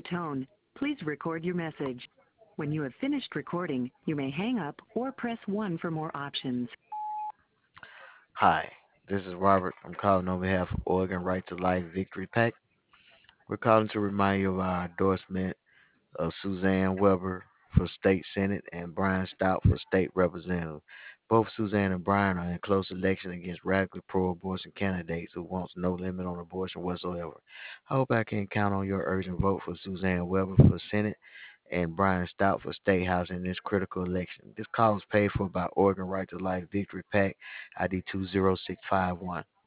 the tone, please record your message. When you have finished recording, you may hang up or press 1 for more options. Hi, this is Robert. I'm calling on behalf of Oregon Right to Life Victory PAC. We're calling to remind you of our endorsement of Suzanne Weber for State Senate and Brian Stout for State Representative. Both Suzanne and Brian are in close election against radically pro-abortion candidates who wants no limit on abortion whatsoever. I hope I can count on your urgent vote for Suzanne Weber for Senate and Brian Stout for State House in this critical election. This call is paid for by Oregon Right to Life Victory PAC ID 20651.